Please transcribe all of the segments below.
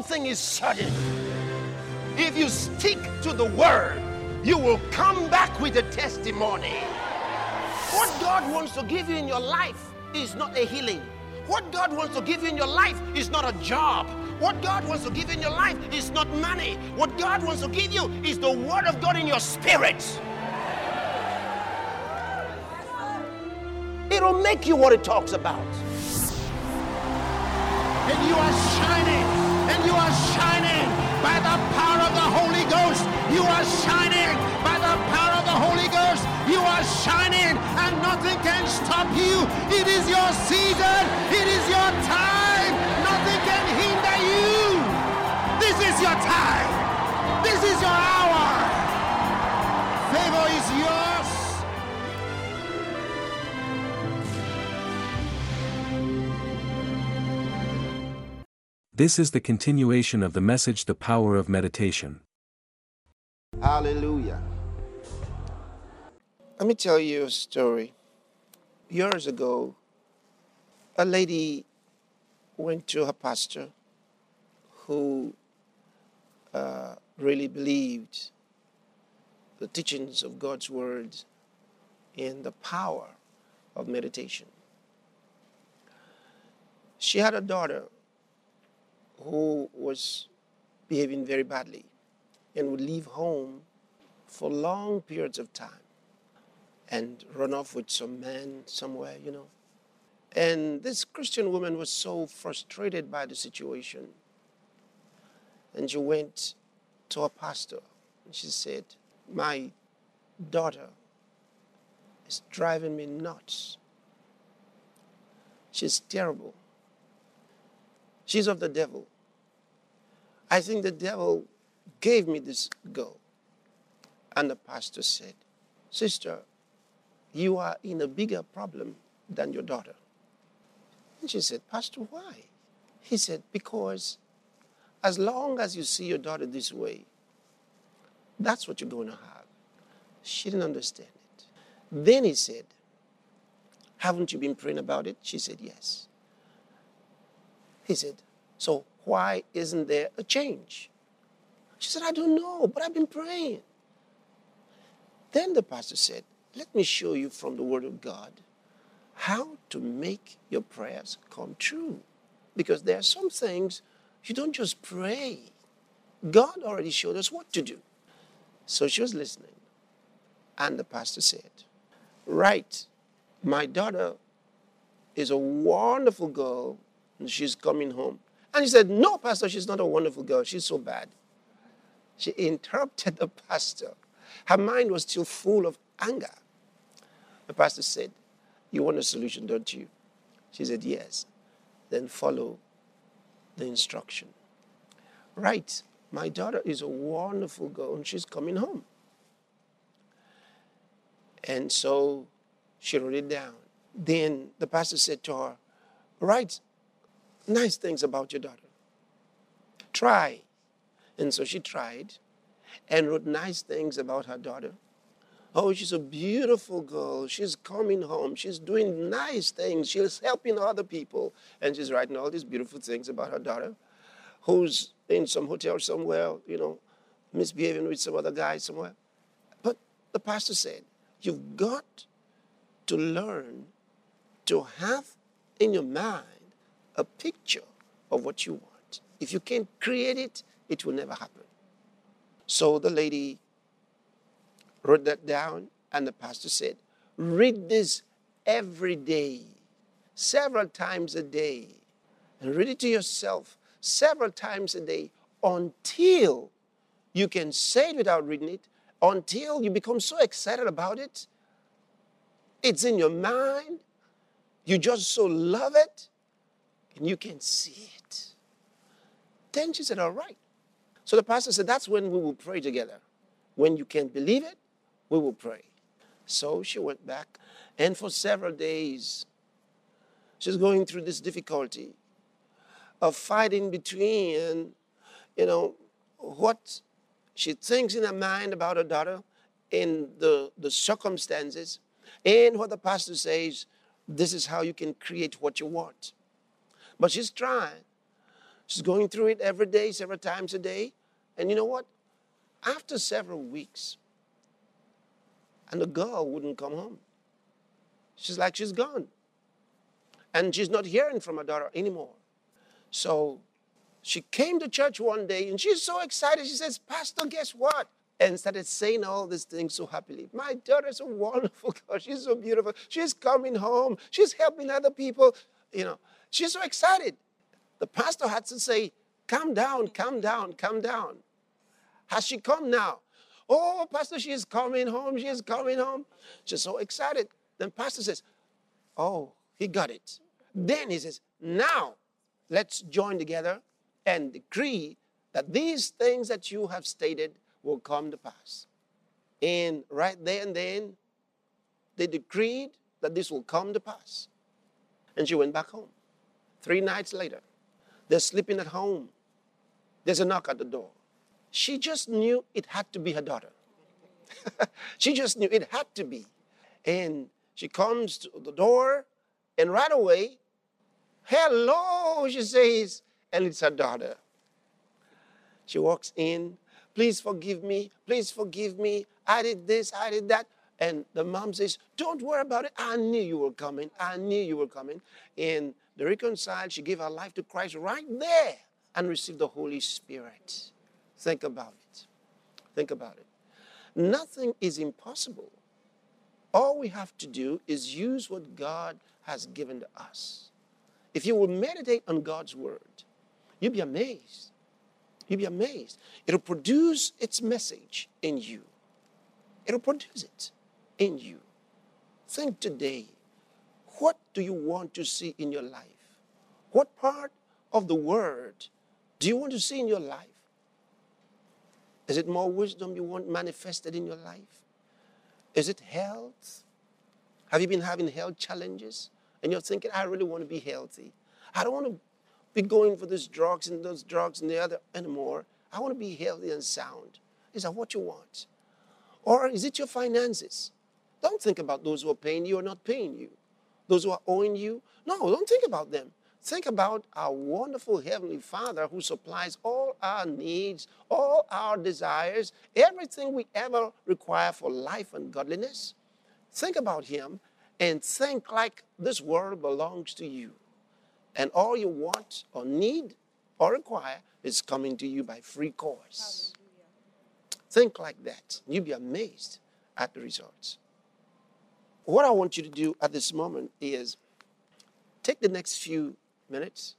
thing is certain. If you stick to the word, you will come back with a testimony. What God wants to give you in your life is not a healing. What God wants to give you in your life is not a job. What God wants to give you in your life is not money. What God wants to give you is the word of God in your spirit. It'll make you what it talks about. And you are shining. And you are shining by the power of the Holy Ghost. You are shining by the power of the Holy Ghost. You are shining and nothing can stop you. It is your season. It is your time. Nothing can hinder you. This is your time. This is your hour. Favor is yours. This is the continuation of the message, The Power of Meditation. Hallelujah. Let me tell you a story. Years ago, a lady went to her pastor who really believed the teachings of God's word and the power of meditation. She had a daughter who was behaving very badly and would leave home for long periods of time and run off with some man somewhere, you know. And this Christian woman was so frustrated by the situation. And she went to her pastor and she said, "My daughter is driving me nuts. She's terrible. She's of the devil. I think the devil gave me this girl." And the pastor said, "Sister, you are in a bigger problem than your daughter." And she said, "Pastor, why?" He said, "Because as long as you see your daughter this way, that's what you're going to have." She didn't understand it. Then he said, "Haven't you been praying about it?" She said, "Yes." He said, "So why isn't there a change?" She said, "I don't know, but I've been praying." Then the pastor said, "Let me show you from the Word of God how to make your prayers come true. Because there are some things you don't just pray. God already showed us what to do." So she was listening. And the pastor said, "Right, my daughter is a wonderful girl and she's coming home." And he said, "No, Pastor, she's not a wonderful girl. She's so bad." She interrupted the pastor. Her mind was still full of anger. The pastor said, "You want a solution, don't you?" She said, "Yes." Then follow the instruction. "Right, my daughter is a wonderful girl and she's coming home." And so she wrote it down. Then the pastor said to her, "Write nice things about your daughter. Try." And so she tried and wrote nice things about her daughter. "Oh, she's a beautiful girl. She's coming home. She's doing nice things. She's helping other people." And she's writing all these beautiful things about her daughter, who's in some hotel somewhere, you know, misbehaving with some other guy somewhere. But the pastor said, "You've got to learn to have in your mind a picture of what you want. If you can't create it, it will never happen." So the lady wrote that down, and the pastor said, "Read this every day, several times a day, and read it to yourself several times a day until you can say it without reading it, until you become so excited about it. It's in your mind. You just so love it, and you can see it." Then she said, "All right." So the pastor said, "That's when we will pray together. When you can't believe it, we will pray." So she went back, and for several days, she's going through this difficulty of fighting between, what she thinks in her mind about her daughter and the circumstances, and what the pastor says, this is how you can create what you want. But she's trying She's going through it every day, several times a day. And you know what? After several weeks, and the girl wouldn't come home. She's like she's gone. And she's not hearing from her daughter anymore. So she came to church one day and she's so excited. She says, Pastor, guess what? And started saying all these things so happily. My daughter's a wonderful girl. She's so beautiful. She's coming home. She's helping other people. She's so excited. The pastor had to say, calm down, calm down, calm down. Has she come now? Oh, Pastor, she's coming home. She's coming home. She's so excited. Then pastor says, oh, he got it. Then he says, now let's join together and decree that these things that you have stated will come to pass. And right there and then, they decreed that this will come to pass. And she went back home. 3 nights later, they're sleeping at home. There's a knock at the door. She just knew it had to be her daughter. She just knew it had to be. And she comes to the door, and right away, hello, she says, and it's her daughter. She walks in, please forgive me, I did this, I did that. And the mom says, don't worry about it, I knew you were coming, And they reconciled, she gave her life to Christ right there and received the Holy Spirit. Think about it. Think about it. Nothing is impossible. All we have to do is use what God has given to us. If you will meditate on God's word, you'll be amazed. You'll be amazed. It'll produce its message in you. It'll produce it in you. Think today, what do you want to see in your life? What part of the word do you want to see in your life? Is it more wisdom you want manifested in your life? Is it health? Have you been having health challenges? And you're thinking, I really want to be healthy. I don't want to be going for those drugs and the other anymore. I want to be healthy and sound. Is that what you want? Or is it your finances? Don't think about those who are paying you or not paying you. Those who are owing you. No, don't think about them. Think about our wonderful Heavenly Father who supplies all our needs, all our desires, everything we ever require for life and godliness. Think about Him and think like this world belongs to you. And all you want or need or require is coming to you by free course. Hallelujah. Think like that. You'll be amazed at the results. What I want you to do at this moment is take the next few minutes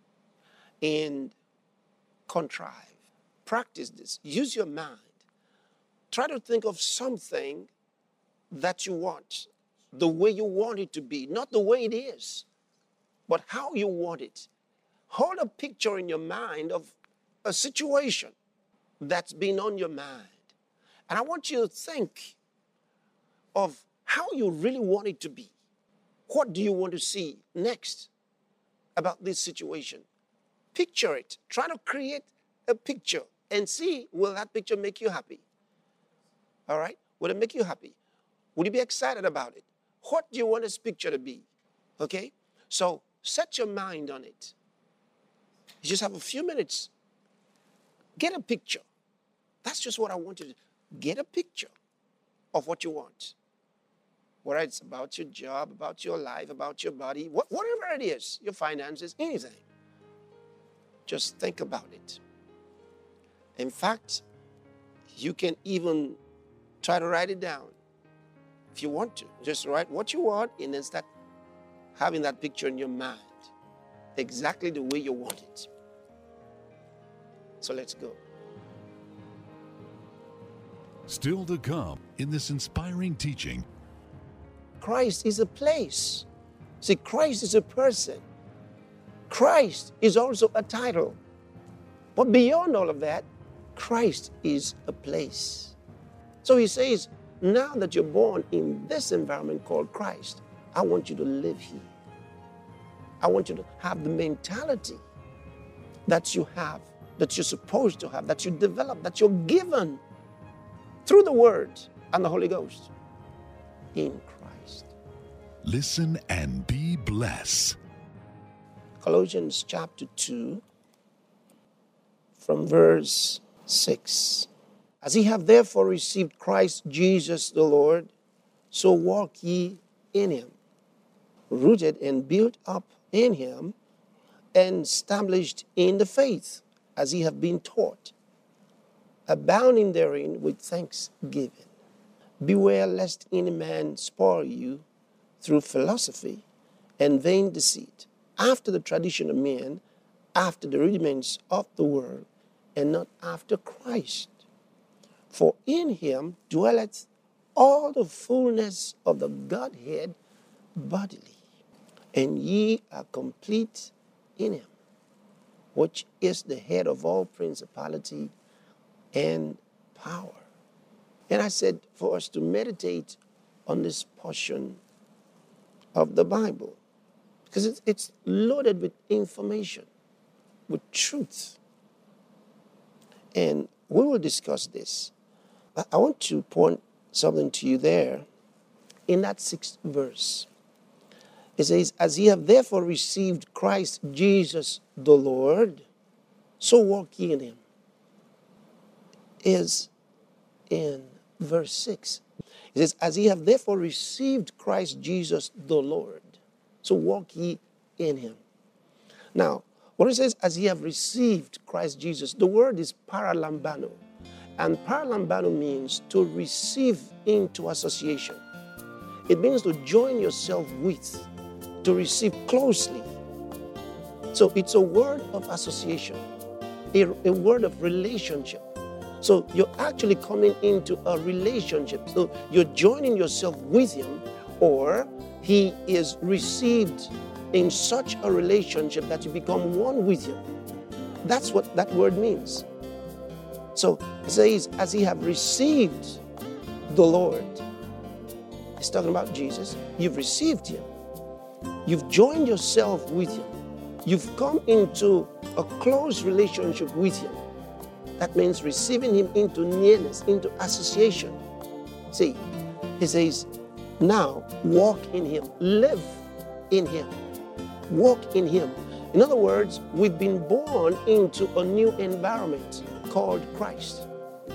and contrive. Practice this. Use your mind. Try to think of something that you want, the way you want it to be, not the way it is, but how you want it. Hold a picture in your mind of a situation that's been on your mind. And I want you to think of how you really want it to be. What do you want to see next about this situation? Picture it. Try to create a picture and see, will that picture make you happy? All right? Will it make you happy? Will you be excited about it? What do you want this picture to be? Okay? So set your mind on it. You just have a few minutes. Get a picture. That's just what I want you to do. Get a picture of what you want. Whether it's about your job, about your life, about your body, whatever it is, your finances, anything. Just think about it. In fact, you can even try to write it down if you want to. Just write what you want and then start having that picture in your mind. Exactly the way you want it. So let's go. Still to come in this inspiring teaching. Christ is a place. See, Christ is a person. Christ is also a title. But beyond all of that, Christ is a place. So he says, now that you're born in this environment called Christ, I want you to live here. I want you to have the mentality that you have, that you're supposed to have, that you develop, that you're given through the Word and the Holy Ghost in Christ. Listen and be blessed. Colossians chapter 2, from verse 6. As ye have therefore received Christ Jesus the Lord, so walk ye in him, rooted and built up in him, and established in the faith, as ye have been taught, abounding therein with thanksgiving. Beware lest any man spoil you through philosophy and vain deceit, after the tradition of men, after the rudiments of the world, and not after Christ. For in him dwelleth all the fullness of the Godhead bodily, and ye are complete in him, which is the head of all principality and power. And I said for us to meditate on this portion of the Bible, because it's loaded with information, with truth. And we will discuss this. I want to point something to you there in that 6th verse. It says, as ye have therefore received Christ Jesus the Lord, so walk ye in him. Is in verse 6. It says, as ye have therefore received Christ Jesus the Lord, so walk ye in him. Now, when it says, as ye have received Christ Jesus, the word is paralambano. And paralambano means to receive into association. It means to join yourself with, to receive closely. So it's a word of association, a word of relationship. So you're actually coming into a relationship. So you're joining yourself with him, or he is received in such a relationship that you become one with him. That's what that word means. So it says, as ye have received the Lord. It's talking about Jesus. You've received him. You've joined yourself with him. You've come into a close relationship with him. That means receiving him into nearness, into association. See, he says, now walk in him, live in him, walk in him. In other words, we've been born into a new environment called Christ.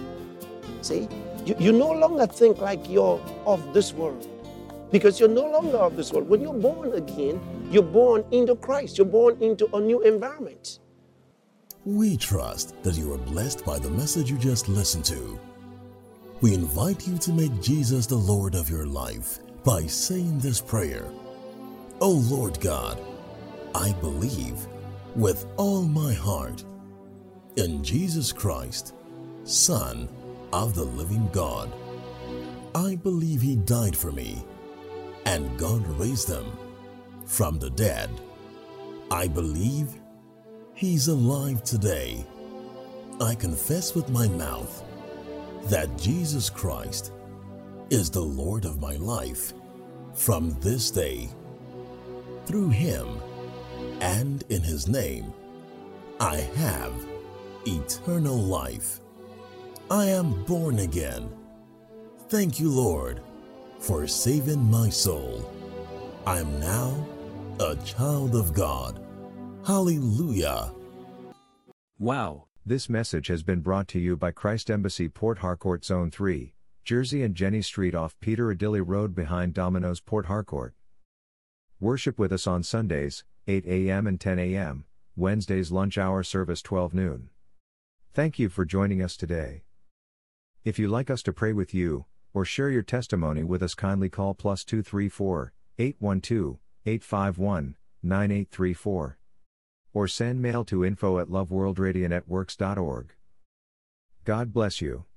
See, you no longer think like you're of this world, because you're no longer of this world. When you're born again, you're born into Christ. You're born into a new environment. We trust that you are blessed by the message you just listened to. We invite you to make Jesus the Lord of your life by saying this prayer. O Lord God, I believe with all my heart in Jesus Christ, Son of the living God. I believe he died for me, and God raised him from the dead. I believe he's alive today. I confess with my mouth that Jesus Christ is the Lord of my life from this day. Through him and in his name, I have eternal life. I am born again. Thank you, Lord, for saving my soul. I am now a child of God. Hallelujah. Wow. This message has been brought to you by Christ Embassy Port Harcourt Zone 3, Jersey and Jenny Street off Peter Adilly Road behind Domino's Port Harcourt. Worship with us on Sundays, 8 a.m. and 10 a.m., Wednesdays lunch hour service 12 noon. Thank you for joining us today. If you'd like us to pray with you, or share your testimony with us, kindly call +234 812 851 9834. Or send mail to info@loveworldradionetworks.org. God bless you.